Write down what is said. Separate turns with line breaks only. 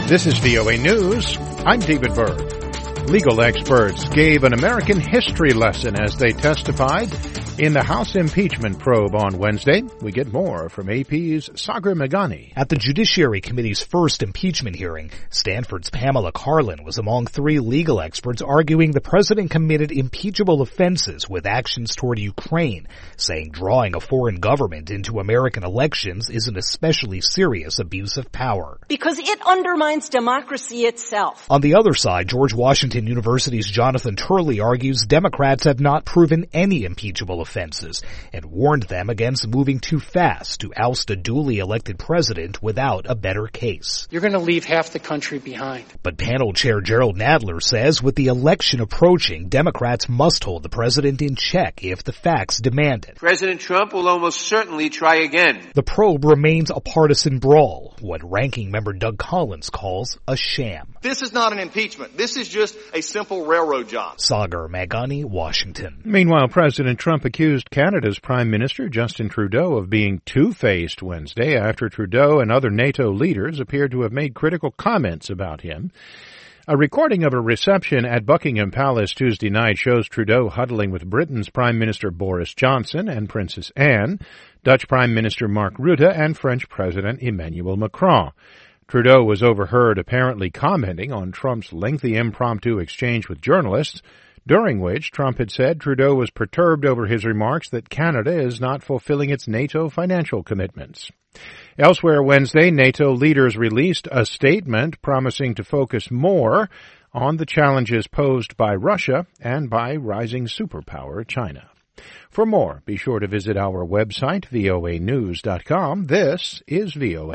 This is VOA News. I'm David Berg. Legal experts gave an American history lesson as they testified in the House impeachment probe on Wednesday. We get more from AP's Sagar Meghani.
At the Judiciary Committee's first impeachment hearing, Stanford's Pamela Karlan was among three legal experts arguing the president committed impeachable offenses with actions toward Ukraine, saying drawing a foreign government into American elections is an especially serious abuse of power.
Because it undermines democracy itself.
On the other side, George Washington University's Jonathan Turley argues Democrats have not proven any impeachable offenses and warned them against moving too fast to oust a duly elected president without a better case.
You're going to leave half the country behind.
But panel chair Gerald Nadler says with the election approaching, Democrats must hold the president in check if the facts demand it.
President Trump will almost certainly try again.
The probe remains a partisan brawl, what ranking member Doug Collins calls a sham.
This is not an impeachment. This is just a simple railroad job.
Sagar Meghani, Washington.
Meanwhile, President Trump accused Canada's Prime Minister Justin Trudeau of being two-faced Wednesday after Trudeau and other NATO leaders appeared to have made critical comments about him. A recording of a reception at Buckingham Palace Tuesday night shows Trudeau huddling with Britain's Prime Minister Boris Johnson and Princess Anne, Dutch Prime Minister Mark Rutte, and French President Emmanuel Macron. Trudeau was overheard apparently commenting on Trump's lengthy impromptu exchange with journalists, during which Trump had said Trudeau was perturbed over his remarks that Canada is not fulfilling its NATO financial commitments. Elsewhere Wednesday, NATO leaders released a statement promising to focus more on the challenges posed by Russia and by rising superpower China. For more, be sure to visit our website, voanews.com. This is VOA.